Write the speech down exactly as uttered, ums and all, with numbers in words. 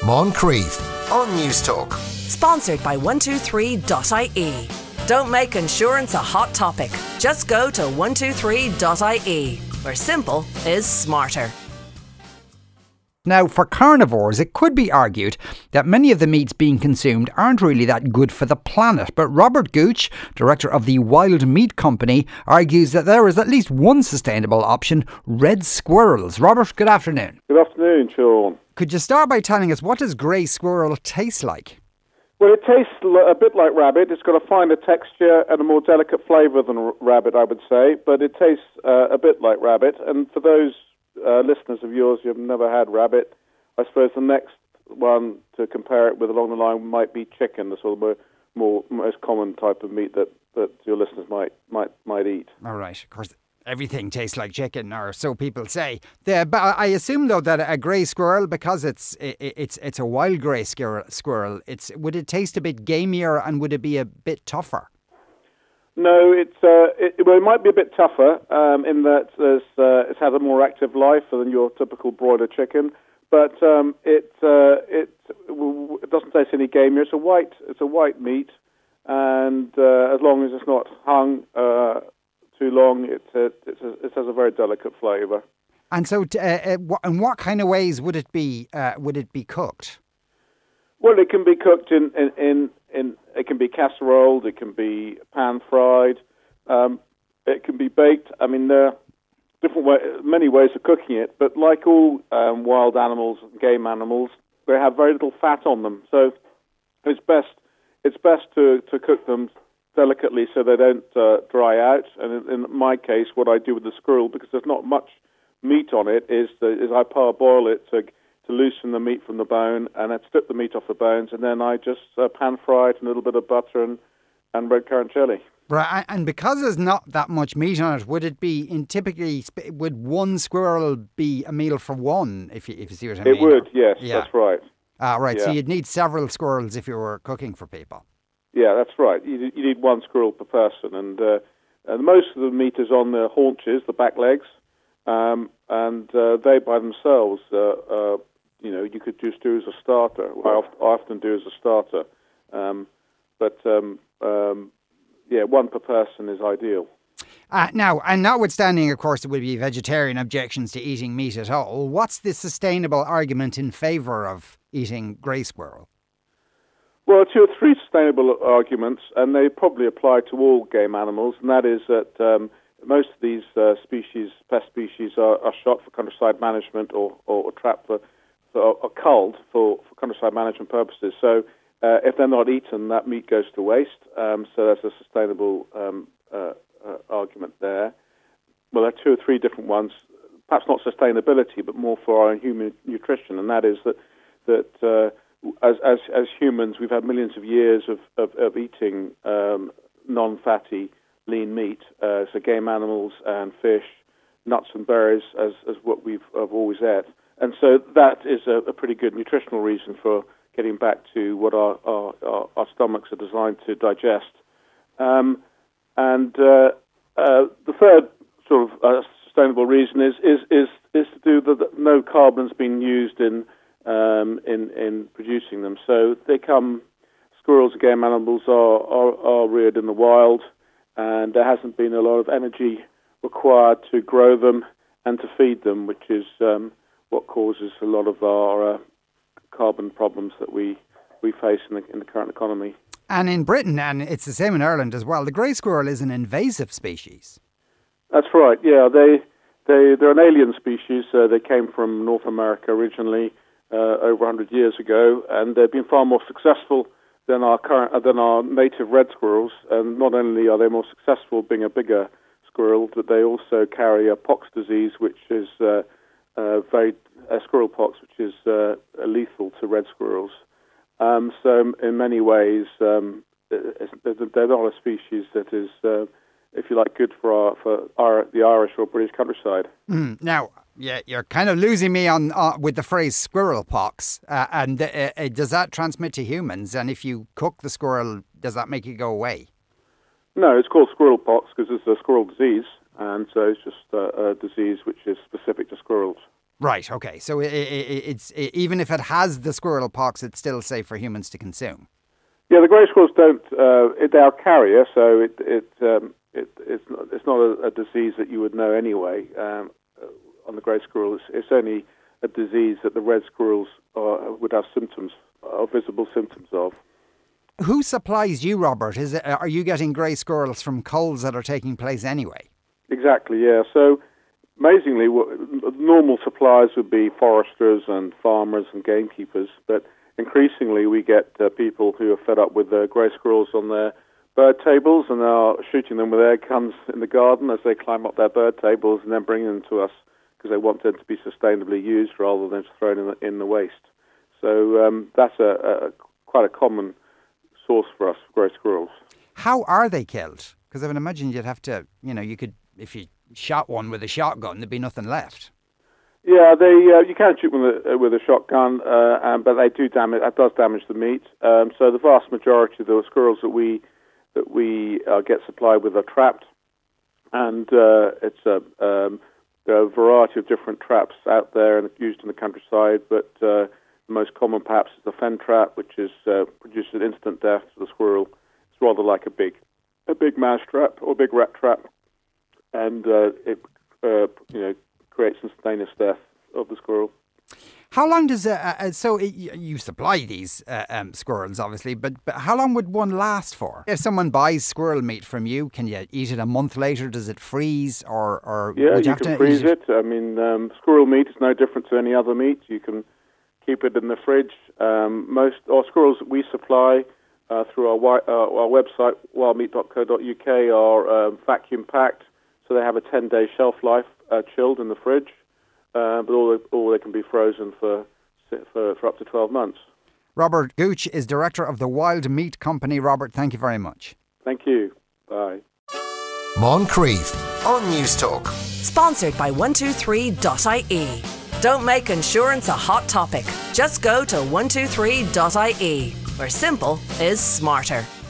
Moncrief on Newstalk. Sponsored by one two three dot I E. Don't make insurance a hot topic. Just go to one two three dot I E, where simple is smarter. Now, for carnivores, it could be argued that many of the meats being consumed aren't really that good for the planet. But Robert Gooch, director of the Wild Meat Company, argues that there is at least one sustainable option: red squirrels. Robert, good afternoon. Good afternoon, Sean. Could you start by telling us, what does grey squirrel taste like? Well, it tastes a bit like rabbit. It's got a finer texture and a more delicate flavour than rabbit, I would say. But it tastes uh, a bit like rabbit. And for those uh, listeners of yours who have never had rabbit, I suppose the next one to compare it with along the line might be chicken, the sort of more, more most common type of meat that, that your listeners might might might eat. All right, of course. Everything tastes like chicken, or so people say. The, but I assume, though, that a grey squirrel, because it's it, it's it's a wild grey squirrel, squirrel, it's would it taste a bit gamier and would it be a bit tougher? No, it's uh, it, well, it might be a bit tougher um, in that it's, uh, it's had a more active life than your typical broiler chicken, but um, it uh, it it doesn't taste any gamier. It's a white it's a white meat, and uh, as long as it's not hung Uh, too long, it, uh, it's a, it has a very delicate flavour. And so, uh, uh, in what kind of ways would it be? Uh, would it be cooked? Well, it can be cooked in in, in, in it can be casseroled, it can be pan fried, um, it can be baked. I mean, there are different way, many ways of cooking it. But like all um, wild animals, game animals, they have very little fat on them. So it's best it's best to, to cook them delicately so they don't uh, dry out. And in, in my case, what I do with the squirrel, because there's not much meat on it, is, the, is I parboil it to to loosen the meat from the bone, and I strip the meat off the bones, and then I just uh, pan fry it in a little bit of butter and, and red currant chili. Right, and because there's not that much meat on it, would it be in typically would one squirrel be a meal for one? If you if you see what I mean? It would, yes, yeah. That's right. Ah, right. Yeah. So you'd need several squirrels if you were cooking for people. Yeah, that's right. You, you need one squirrel per person, and, uh, and most of the meat is on the haunches, the back legs, um, and uh, they by themselves, uh, uh, you know, you could just do as a starter. I, oft, I often do as a starter, um, but um, um, yeah, one per person is ideal. Uh, now, and notwithstanding, of course, there would be vegetarian objections to eating meat at all. What's the sustainable argument in favour of eating grey squirrel? Well, two or three sustainable arguments, and they probably apply to all game animals, and that is that um, most of these uh, species, pest species, are, are shot for countryside management or, or, or trapped for, for or culled for, for countryside management purposes. So uh, if they're not eaten, that meat goes to waste. Um, so that's a sustainable um, uh, uh, argument there. Well, there are two or three different ones, perhaps not sustainability, but more for our human nutrition, and that is that that uh, As, as as humans, we've had millions of years of, of, of eating um, non-fatty, lean meat, uh, so game animals and fish, nuts and berries as, as what we've have always ate. And so that is a, a pretty good nutritional reason for getting back to what our, our, our, our stomachs are designed to digest. Um, and uh, uh, the third sort of uh, sustainable reason is, is, is, is to do the, the no carbon's been used in Um, in, in producing them. So they come, squirrels and game animals are, are, are reared in the wild, and there hasn't been a lot of energy required to grow them and to feed them, which is um, what causes a lot of our uh, carbon problems that we, we face in the, in the current economy. And in Britain, and it's the same in Ireland as well, the grey squirrel is an invasive species. That's right, yeah. They, they, they're an alien species. Uh, they came from North America originally, Uh, over one hundred years ago, and they've been far more successful than our current uh, than our native red squirrels. And not only are they more successful being a bigger squirrel, but they also carry a pox disease, which is uh, uh, very uh, squirrel pox, which is uh, lethal to red squirrels. Um, so, in many ways, um, they're not a species that is, uh, if you like, good for our, for our, the Irish or British countryside. Mm, now. Yeah, you're kind of losing me on uh, with the phrase squirrel pox. Uh, and uh, uh, does that transmit to humans? And if you cook the squirrel, does that make it go away? No, it's called squirrel pox because it's a squirrel disease. And so it's just uh, a disease which is specific to squirrels. Right, okay. So it, it, it's it, even if it has the squirrel pox, it's still safe for humans to consume. Yeah, the grey squirrels don't. Uh, it, they are carrier, so it it, um, it it's not it's not a, a disease that you would know anyway. Um, uh, on the grey squirrel, it's, it's only a disease that the red squirrels are, would have symptoms, or visible symptoms of. Who supplies you, Robert? Is it, are you getting grey squirrels from culls that are taking place anyway? Exactly, yeah. So amazingly, what, normal suppliers would be foresters and farmers and gamekeepers, but increasingly we get uh, people who are fed up with the grey squirrels on their bird tables and are shooting them with air guns in the garden as they climb up their bird tables and then bringing them to us because they want them to be sustainably used rather than just thrown in the, in the waste. So um, that's a, a quite a common source for us, grey squirrels. How are they killed? Because I would imagine you'd have to, you know, you could, if you shot one with a shotgun, there'd be nothing left. Yeah, they uh, you can shoot with a, with a shotgun, uh, um, but they do damage. That does damage the meat. Um, so the vast majority of the squirrels that we that we uh, get supplied with are trapped, and uh, it's a um, there are a variety of different traps out there and used in the countryside. But uh, the most common, perhaps, is the fen trap, which is uh, produces instant death to the squirrel. It's rather like a big a big mouse trap or a big rat trap, and uh, it uh, you know. creates instantaneous death of the squirrel. How long does uh, uh, so it, you supply these uh, um, squirrels, obviously, but, but how long would one last for? If someone buys squirrel meat from you, can you eat it a month later? Does it freeze, or, or yeah, would you, you have can to freeze eat it? it? I mean, um, squirrel meat is no different to any other meat. You can keep it in the fridge. Um, most our squirrels that we supply uh, through our wi- uh, our website wild meat dot co dot uk are um, vacuum packed, so they have a ten day shelf life, uh, chilled in the fridge. Uh, but all, all they can be frozen for, for for up to twelve months. Robert Gooch is director of the Wild Meat Company. Robert, thank you very much. Thank you. Bye. Moncrieff on News Talk. Sponsored by one two three dot I E. Don't make insurance a hot topic. Just go to one two three dot I E, where simple is smarter.